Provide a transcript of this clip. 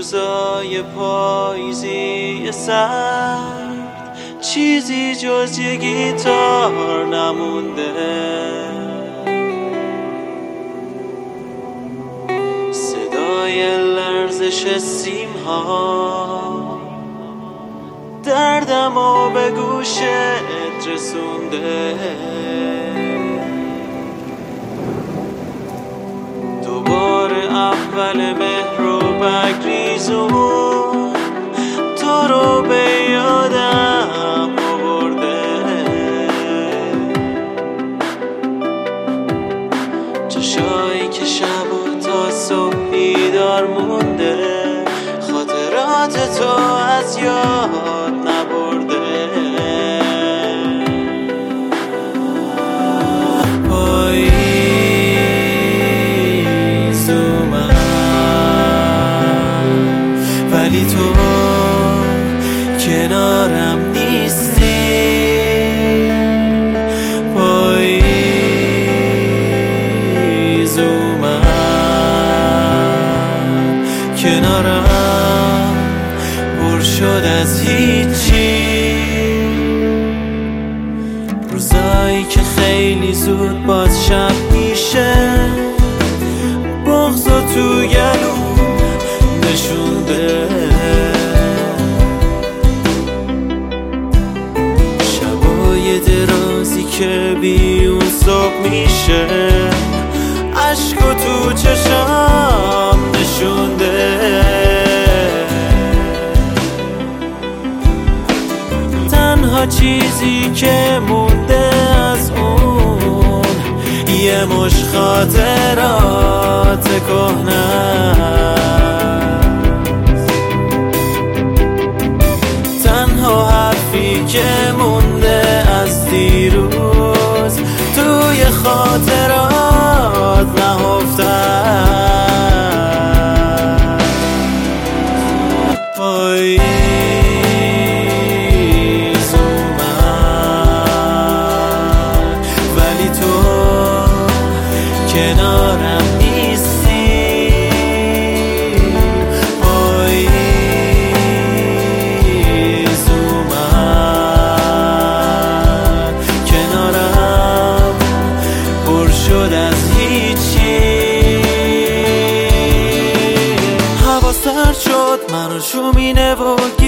روزای پاییزی سرد چیزی جز یه گیتار نمونده. صدای لرزش سیم‌ها دردمو به گوشت رسونده. دوباره اول مهر و بگریزون تو رو به یادم آورده. چشایی که شب و تا صبح بیدار مونده، خاطرات تو از یاد نبرده. پاییز اومد ولی تو کنارم نیستی. پاییز اومد کنارم پر شد از هیچی. روزایی که خیلی زود باز شب میشه، بغضو تو گلوم نشونده. شبای درازی که بی اون صبح میشه، عشقو تو چشام نشونده. تنها چیزی که مونده از اون یه مش خاطرات کهنه‌ست. تنها حرفی که مونده از دیروز توی خاطرات نهفته. کنارم نیستی. پاییز اومد کنارم پر شد از هیچی. هوا سرد شد، منو شومینه و